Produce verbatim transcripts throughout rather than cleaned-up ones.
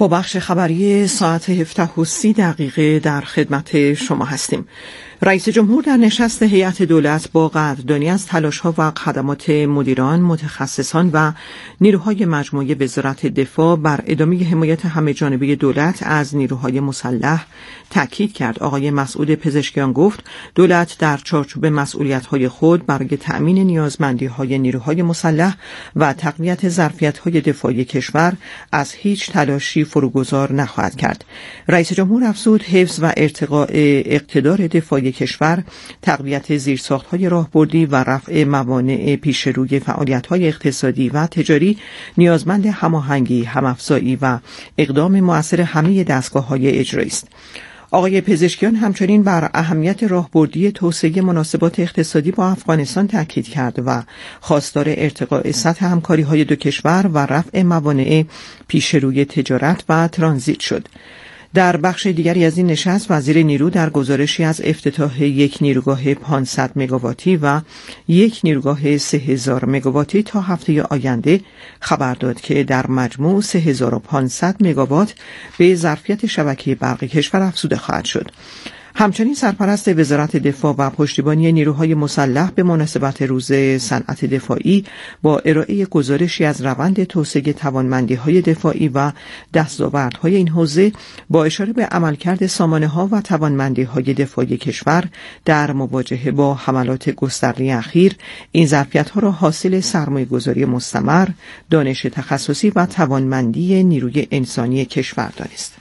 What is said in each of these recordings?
با بخش خبری ساعت هفده و سی دقیقه در خدمت شما هستیم. رئیس جمهور در نشست هیئت دولت با قدردانی از تلاش‌ها و خدمات مدیران، متخصصان و نیروهای مجموعه وزارت دفاع بر ادامه حمایت همه‌جانبه دولت از نیروهای مسلح تاکید کرد. آقای مسعود پزشکیان گفت دولت در چارچوب مسئولیت‌های خود برای تأمین نیازمندی‌های نیروهای مسلح و تقویت ظرفیت‌های دفاعی کشور از هیچ تلاشی فروگذار نخواهد کرد. رئیس جمهور افزود حفظ و ارتقاء اقتدار دفاعی کشور، تقویت زیرساخت‌های راهبردی و رفع موانع پیش روی فعالیت‌های اقتصادی و تجاری نیازمند هماهنگی، هم‌افزایی و اقدام مؤثر همه دستگاه‌های اجرایی است. آقای پزشکیان همچنین بر اهمیت راهبردی توسعه مناسبات اقتصادی با افغانستان تاکید کرد و خواستار ارتقاء سطح همکاری‌های دو کشور و رفع موانع پیش روی تجارت و ترانزیت شد. در بخش دیگری از این نشست وزیر نیرو در گزارشی از افتتاح یک نیروگاه پانصد مگاواتی و یک نیروگاه سه هزار مگاواتی تا هفته آینده خبر داد که در مجموع سه هزار و پانصد مگاوات به ظرفیت شبکه برق کشور افزوده خواهد شد. همچنین سرپرست وزارت دفاع و پشتیبانی نیروهای مسلح به مناسبت روز صنعت دفاعی با ارائه گزارشی از روند توسعه توانمندی‌های دفاعی و دستاوردهای این حوزه با اشاره به عملکرد سامانه‌ها و توانمندی‌های دفاعی کشور در مواجهه با حملات گسترده اخیر این ظرفیت‌ها را حاصل سرمایه‌گذاری مستمر، دانش تخصصی و توانمندی نیروی انسانی کشور دانست.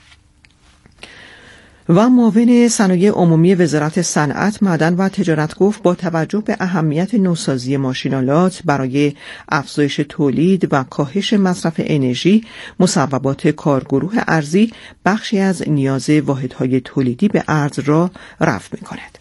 و معاون صنایع عمومی وزارت صنعت، معدن و تجارت گفت با توجه به اهمیت نوسازی ماشین‌آلات برای افزایش تولید و کاهش مصرف انرژی، مصوبات کارگروه ارزی بخشی از نیاز واحدهای تولیدی به ارز را رفع می‌کند.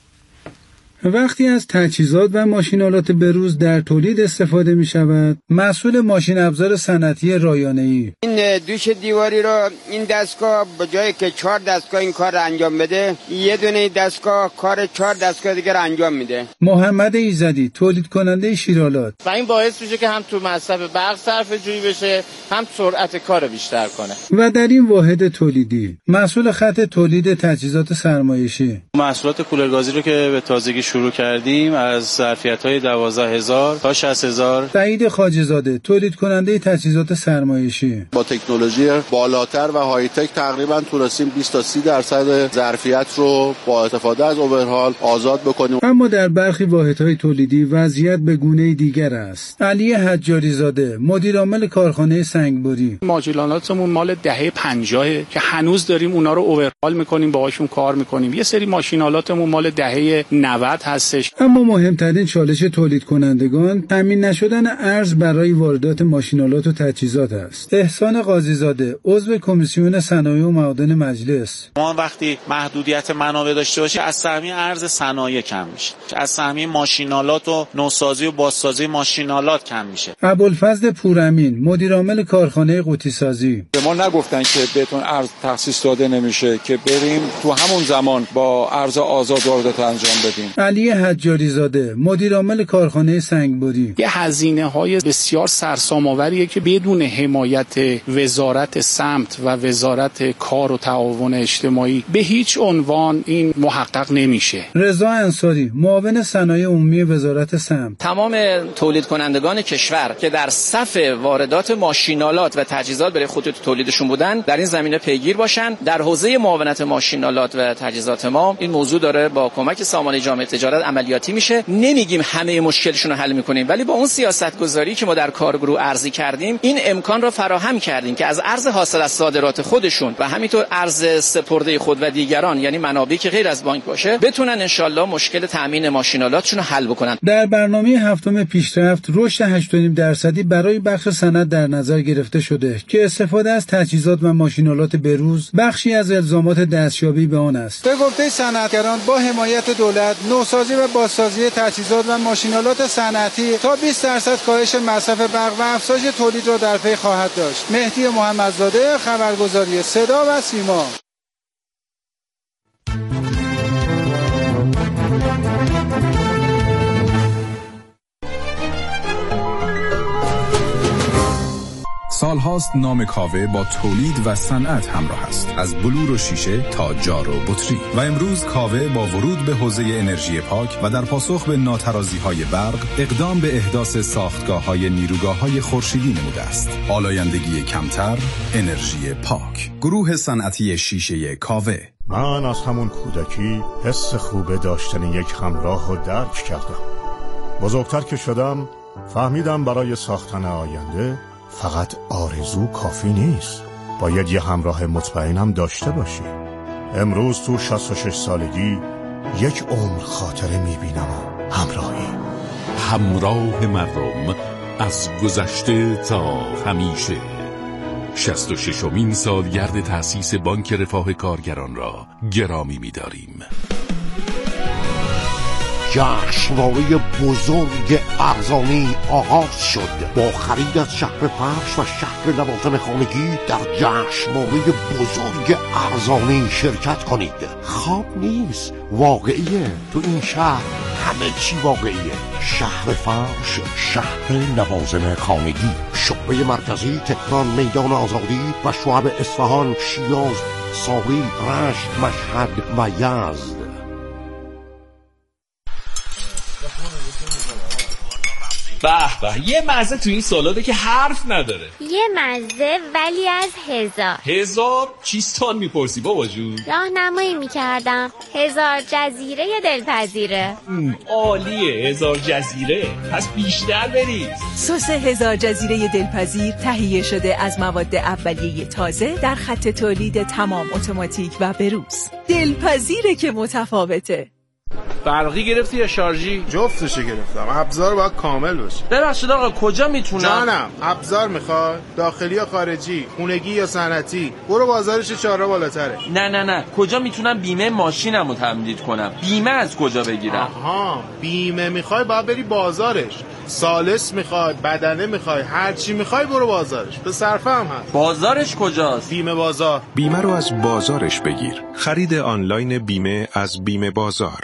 وقتی از تجهیزات و ماشین‌آلات بروز در تولید استفاده می شود، مسئول ماشین ابزار صنعتی رایانه‌ای این دوش دیواری را این دستگاه به جایی که چهار دستگاه این کار را انجام بده، یه دونه دستگاه کار چهار دستگاه دیگر انجام میده. محمد ایزدی تولید کننده شیرالات و این باعث میشه که هم تو مصرف برق صرفه‌جویی بشه، هم سرعت کار بیشتر کنه. و در این واحد تولیدی مسئول خط تولید تجهیزات سرمایشی محصولات کولرگازی رو که به تازگی شروع کردیم از ظرفیت‌های دوازده هزار تا شصت هزار. سعید خواجه‌زاده تولید کننده تجهیزات سرمایشی با تکنولوژی بالاتر و های تک تقریبا تونستیم بیست تا سی درصد ظرفیت رو با استفاده از اوورهال آزاد بکنیم. اما در برخی واحدهای تولیدی وضعیت به گونه دیگر است. علی حجاری زاده مدیر عامل کارخانه سنگبری ماشین‌آلاتمون مال دهه پنجاه که هنوز داریم اونا رو اوورهال می‌کنیم، باهاشون کار می‌کنیم. یه سری ماشین‌آلاتمون مال دهه نود هستش. اما مهمترین چالش تولید کنندگان تامین نشدن ارز برای واردات ماشین‌آلات و تجهیزات است. احسان قاضی‌زاده عضو کمیسیون صنایع و معادن مجلس: ما وقتی محدودیت منابع داشته باشیم از سهمیه ارز صنایع کم میشه، از سهمیه ماشین‌آلات و نوسازی و بازسازی ماشین‌آلات کم میشه. ابوالفضل پورامین مدیر عامل کارخانه قوطی‌سازی: به ما نگفتن که بهتون ارز تخصیص داده نمیشه که بریم تو همون زمان با ارز آزاد واردات انجام بدیم. علی حجاری زاده مدیر عامل کارخانه سنگبری: یه هزینه‌های بسیار سرسام‌آوریه که بدون حمایت وزارت سمت و وزارت کار و تعاون اجتماعی به هیچ عنوان این محقق نمیشه. رضا انصاری معاون صنایع عمومی وزارت سمت: تمام تولید کنندگان کشور که در صف واردات ماشین‌آلات و تجهیزات برای خطوط تولیدشون بودن در این زمینه پیگیر باشن. در حوزه معاونت ماشین‌آلات و تجهیزات ما این موضوع داره با کمک سامانه جامعه تجارت عملیاتی میشه. نمیگیم همه مشکلشون رو حل میکنیم، ولی با اون سیاست گذاری که ما در کارگروه ارزی کردیم این امکان را فراهم کردیم که از ارز حاصل از صادرات خودشون و همینطور ارز سپرده خود و دیگران، یعنی منابعی که غیر از بانک باشه، بتونن انشالله مشکل تامین ماشین‌آلاتشون رو حل بکنن. در برنامه هفتم پیشرفت رشد هشت و نیم درصدی برای بخش صنعت در نظر گرفته شده که استفاده از تجهیزات و ماشین‌آلات بروز بخشی از الزامات دستیابی به آن است. به گفته صنعتگران با حمایت دولت نوسازی و بازسازی تجهیزات و ماشین‌آلات صنعتی تا بیست درصد کاهش مصرف برق و افزایش تولید را در پی خواهد داشت. مهدی محمدزاده، خبرگزاری صدا و سیما. ساعت سالهاست نام کاوه با تولید و صنعت همراه است، از بلور و شیشه تا جار و بطری. و امروز کاوه با ورود به حوزه انرژی پاک و در پاسخ به ناترازی‌های برق اقدام به احداث ساختگاه‌های نیروگاه‌های خورشیدی نموده است. آلایندگی کمتر، انرژی پاک. گروه صنعتی شیشه کاوه. من از همون کودکی حس خوبه داشتن یک همراه رو درک کردم. بزرگتر که شدم فهمیدم برای ساختن آینده فقط آرزو کافی نیست، باید یه همراه مطمئنم داشته باشی. امروز تو شصت و شش سالگی یک عمر خاطره میبینم و همراهی. همراه مردم از گذشته تا همیشه. شصت و ششمین سالگرد تأسیس بانک رفاه کارگران را گرامی می‌داریم. جشنواره بزرگ ارزانی آغاز شد. با خرید از شهر فرش و شهر لوازم خانگی در جشنواره بزرگ ارزانی شرکت کنید. خواب نیست، واقعیه. تو این شهر همه چی واقعیه. شهر فرش، شهر لوازم خانگی، شعبه مرکزی تهران، میدان آزادی و شعب اصفهان، شیراز، ساری، رشت، مشهد و یزد. به به، یه مزه تو این سالاده که حرف نداره. یه مزه ولی از هزار. هزار؟ چیستان میپرسی بابا جون؟ راهنمایی میکردم. هزار جزیره دلپذیره. عالیه هزار جزیره، پس بیشتر بریز. سس هزار جزیره دلپذیر تهیه شده از مواد اولیه تازه در خط تولید تمام اتوماتیک و بروز. دلپذیره که متفاوته. برقی گرفتی یا شارژی؟ جفتشو گرفتم. ابزار باید کامل باشه. ببخشید آقا کجا میتونم؟ جانم، ابزار میخوای؟ داخلی یا خارجی؟ خونگی یا صنعتی؟ برو بازارش چهار راه بالاتره. نه نه نه، کجا میتونم بیمه ماشینمو تمدید کنم؟ بیمه از کجا بگیرم؟ آها، بیمه میخوای باید بری بازارش. سالس میخوای، بدنه میخوای، هر چی میخوای برو بازارش. به صرفه هم هست. بازارش کجاست؟ بیمه بازار. بیمه رو از بازارش بگیر. خرید آنلاین بیمه از بیمه بازار.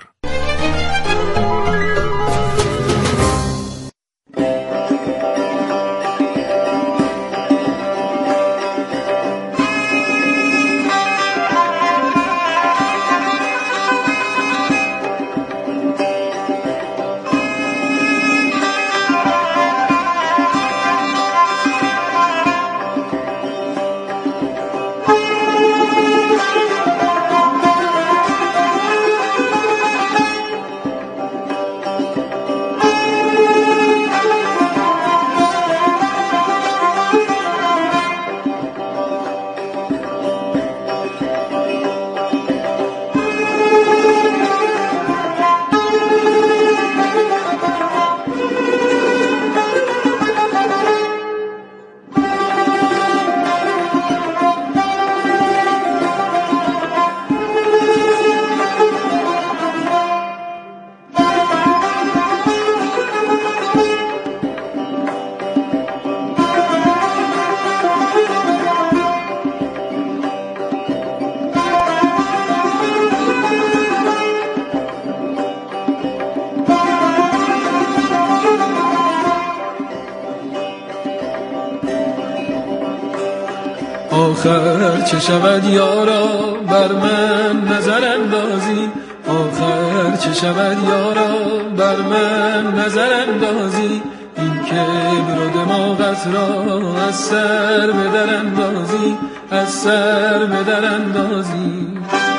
آخر چه شود یارا بر من نظر اندازی، آخر چه شود یارا بر من نظر اندازی، این که برو دماغت را از سر به در اندازی، از سر به در اندازی.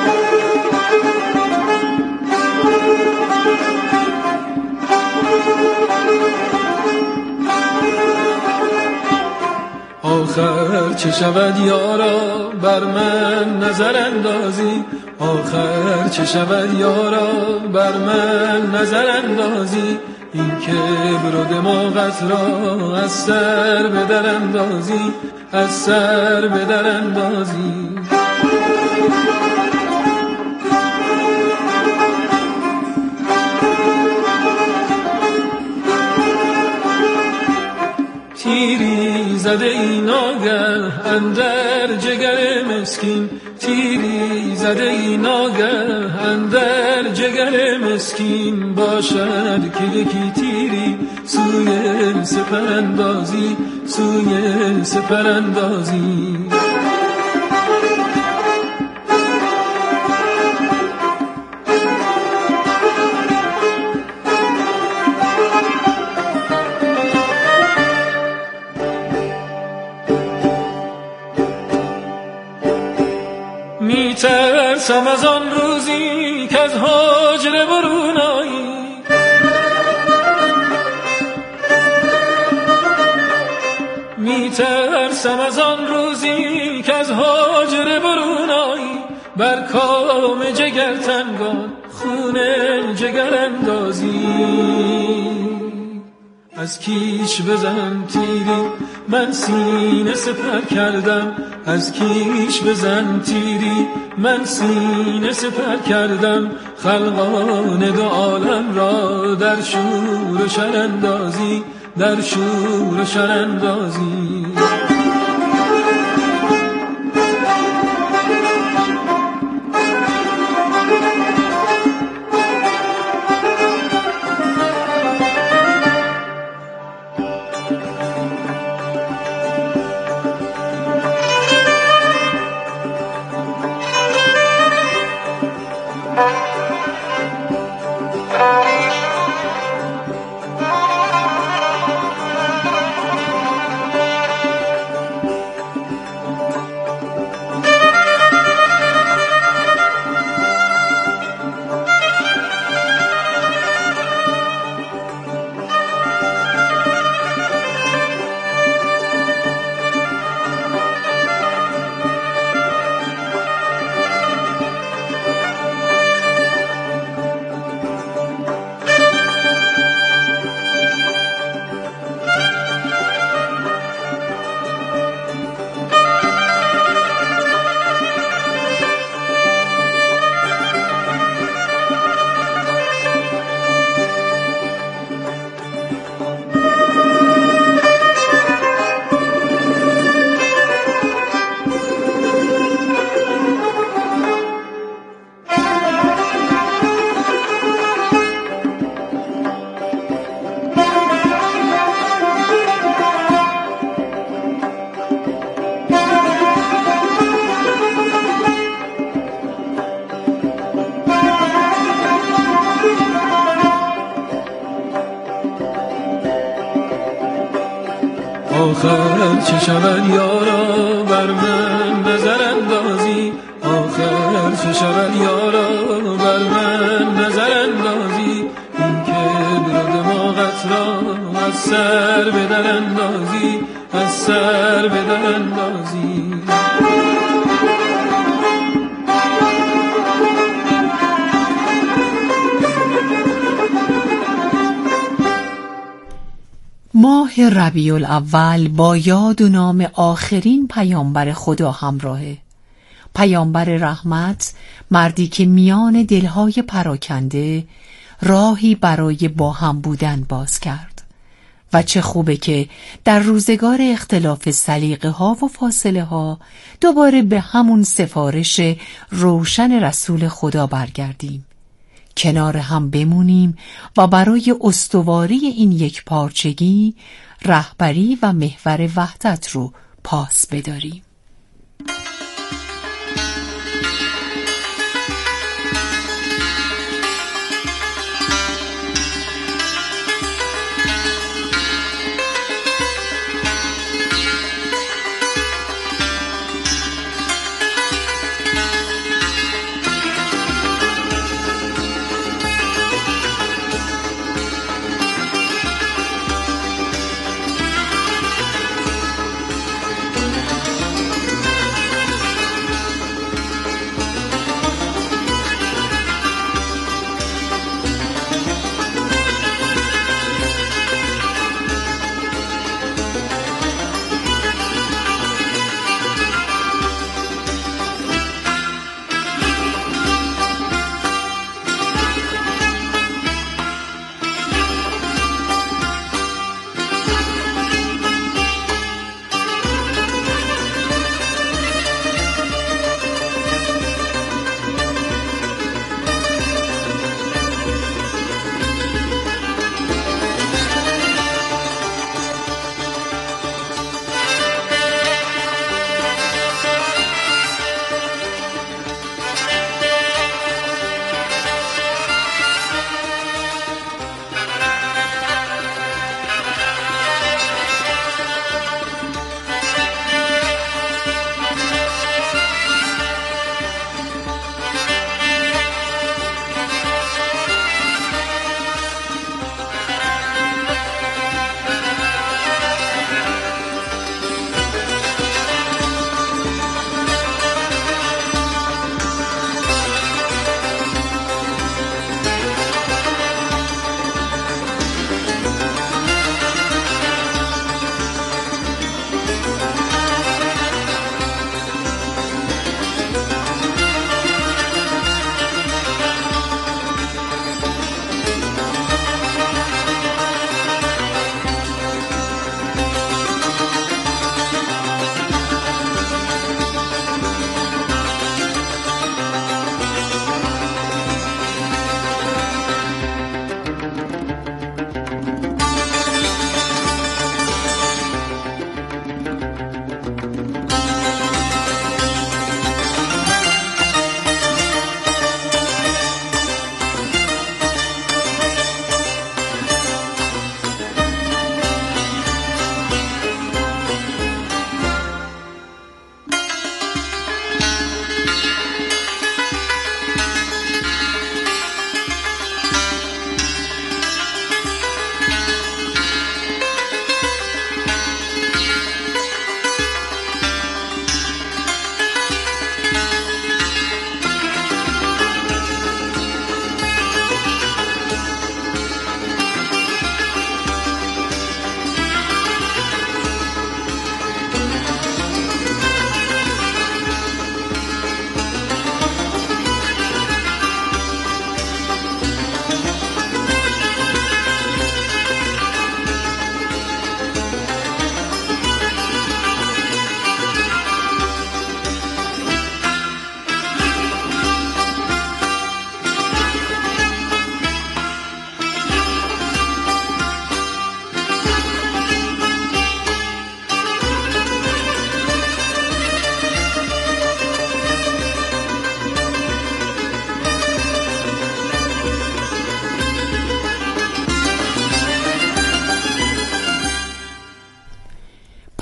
آخر چه شود یارا بر من نظر اندازی، آخر چه شود یارا بر من نظر اندازی، این که برو دماغت را از سر به در اندازی، از سر به در اندازی. تیری زده ای ناگه اندر جگر مسکین، تیری زده ای ناگه اندر جگر مسکین، باشد که یکی تیری سوی سپر اندازی، سوی سپر اندازی. میترسم از آن روزی که از هاجر برون آیی، میترسم از آن روزی که از هاجر برون آیی، بر کام جگر تنگان خون جگر اندازی. از کیش بزن تیری من سینه سپر کردم، از کیش بزن تیری من سینه سپر کردم، خلقان دو عالم را در شور شر اندازی، در شور شر اندازی. آخر چه شود یارا بر من نظر اندازی، آخر چه شود یارا بر من نظر اندازی، این که دل دماغت را از سر به در اندازی، از سر به در اندازی. ماه ربیع الاول با یاد و نام آخرین پیامبر خدا همراهه. پیامبر رحمت، مردی که میان دلهای پراکنده راهی برای با هم بودن باز کرد. و چه خوبه که در روزگار اختلاف سلیقه ها و فاصله ها دوباره به همون سفارش روشن رسول خدا برگردیم، کنار هم بمونیم و برای استواری این یک پارچگی رهبری و محور وحدت رو پاس بداریم.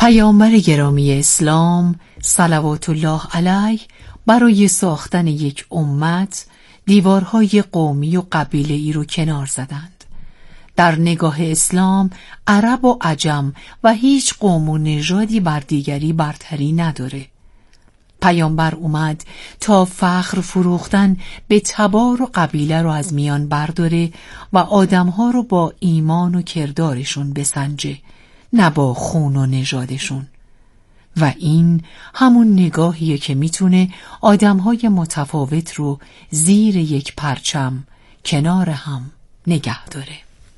پیامبر گرامی اسلام صلوات الله علیه برای ساختن یک امت دیوارهای قومی و قبیله‌ای رو کنار زدند. در نگاه اسلام عرب و عجم و هیچ قوم و نژادی بر دیگری برتری نداره. پیامبر اومد تا فخر فروختن به تبار و قبیله رو از میان برداره و آدمها رو با ایمان و کردارشون بسنجه، نه با خون و نژادشون. و این همون نگاهیه که میتونه آدمهای متفاوت رو زیر یک پرچم کنار هم نگه داره.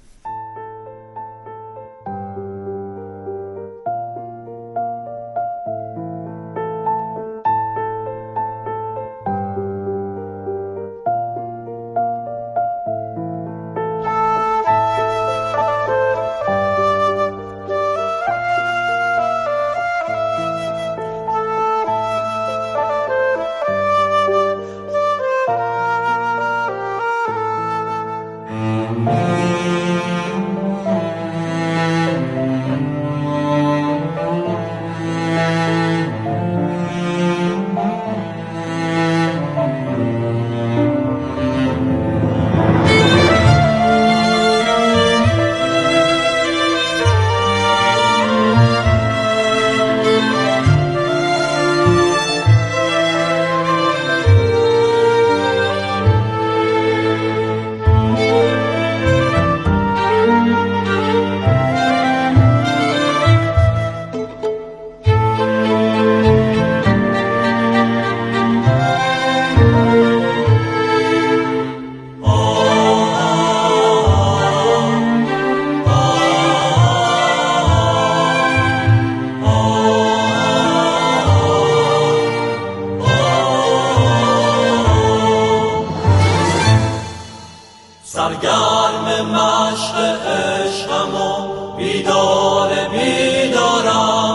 سرگرم مشق عشقم و بیدار بیدارم،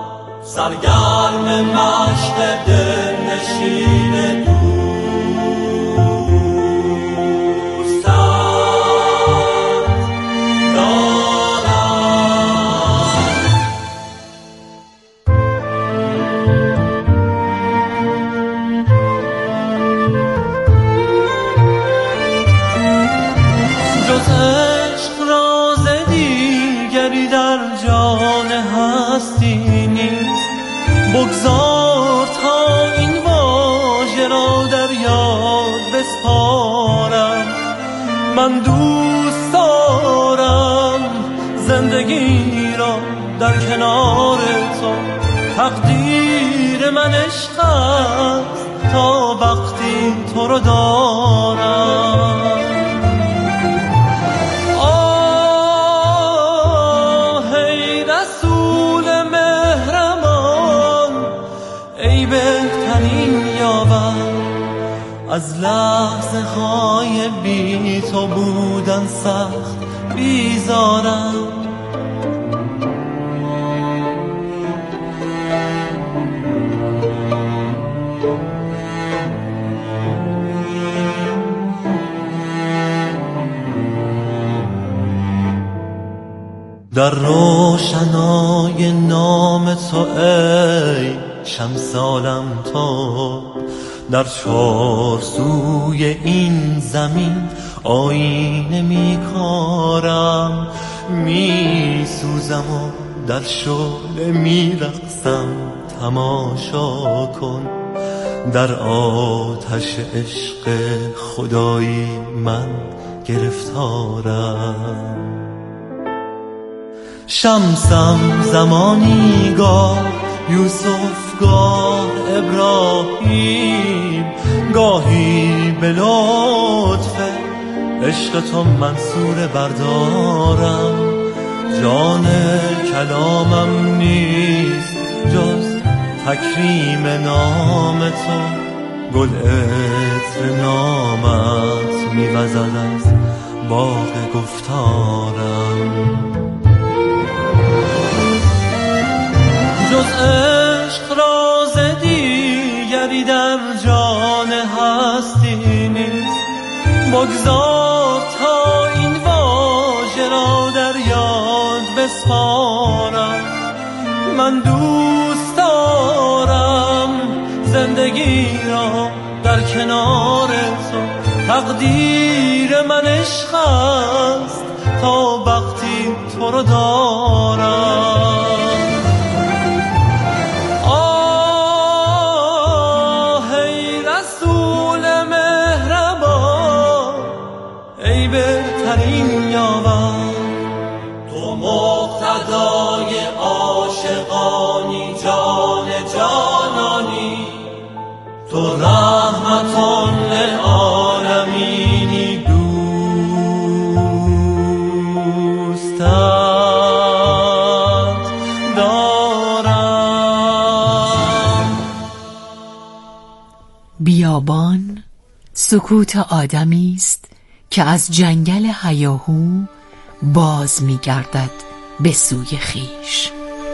سرگرم مشق دلنشین بگذار تا این واژه را در یاد بسپارم. من دوست دارم زندگی را در کنار تو، تقدیر من عشق است تا وقتی تو رو دارم. از لحظه های بی تو بودن سخت بیزارم. در روشنای نام تو ای شمس عالم تو، در چار سوی این زمین آینه می کارم. می سوزم و در شعله می رقصم، تماشا کن در آتش عشق خدایی من گرفتارم. شمسم زمانی گاه یوسف، گاه ابراهیم، گاهی به لطف عشق تو منصور بردارم. جان کلامم نیست جز تکریم نام تو، گل عطر نامت میوزد از باغ گفتارم. جز عشق راز دیگری در جان هستی نیست. بگذار تا این واژه را در یاد بسپارم. من دوست دارم زندگی را در کنار تو. تقدیر من عشق است تا وقتی تو رو دارم. آه ای رسول مهربان، ای بهترین یاور، تو مقتدای عاشقانی، جان جانانی، تو رحمتون للعالمینی، دوستت دارم. بیابان سکوت آدمی است که از جنگل هیاهو باز می گردد به سوی خویش.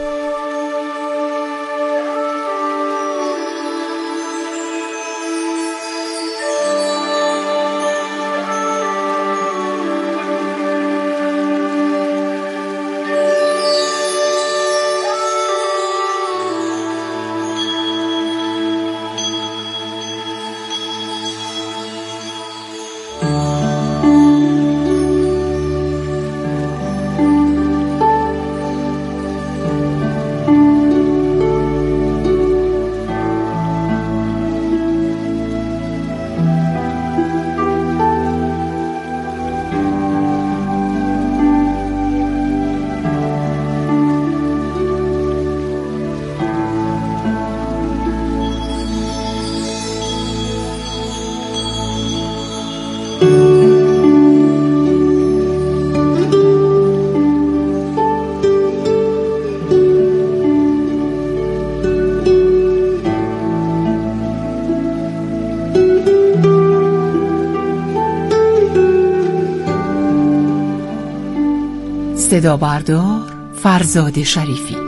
صدا بردار فرزاد شریفی.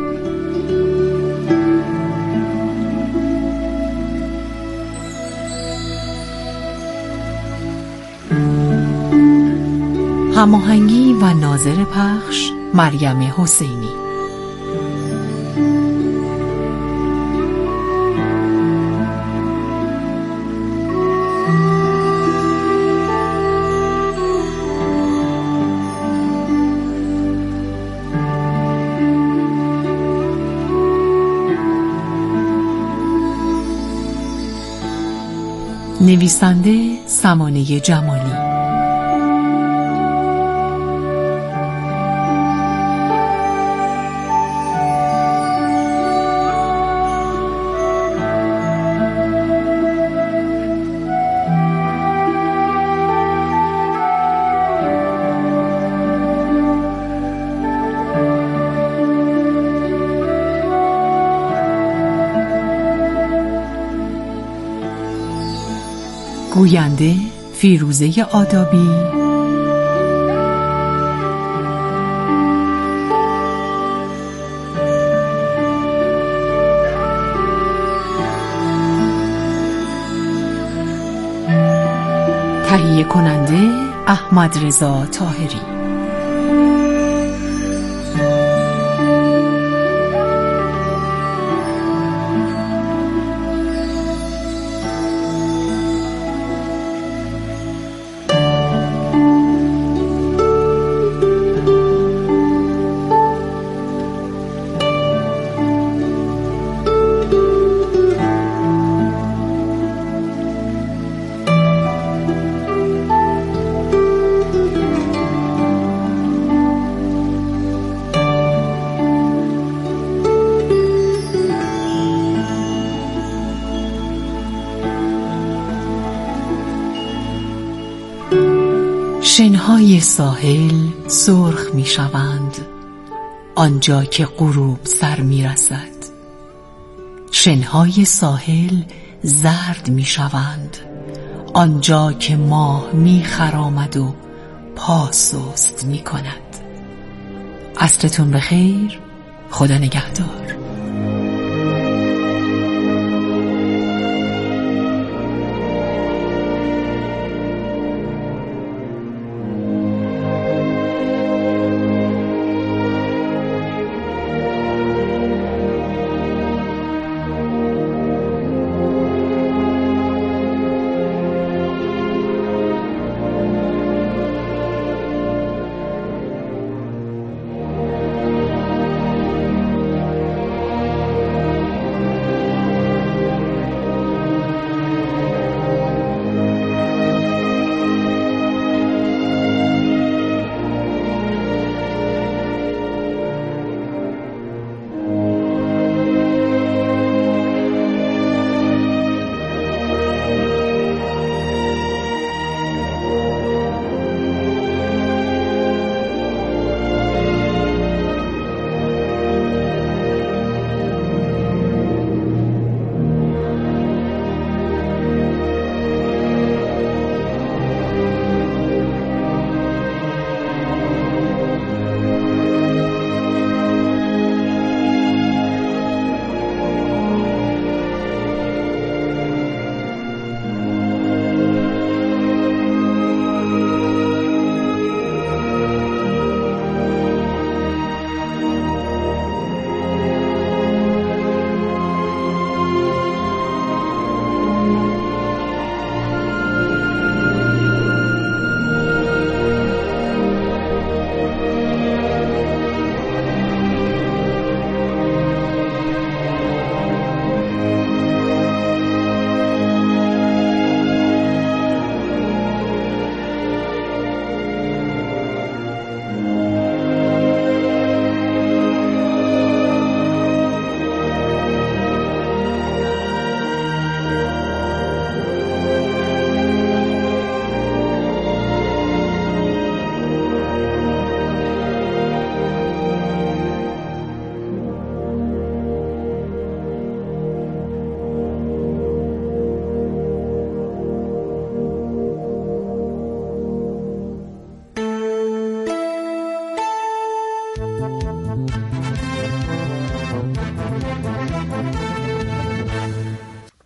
هماهنگی و ناظر پخش مریم حسینی. نویسنده سمانه جمالی. گوینده فیروزه آدابی. تهیه کننده احمد رضا طاهری. شنهای ساحل سرخ می شوند آنجا که غروب سر می رسد. شنهای ساحل زرد می شوند آنجا که ماه می خرامد و پا سست می کند. عصرتون بخیر. خدا نگهدار.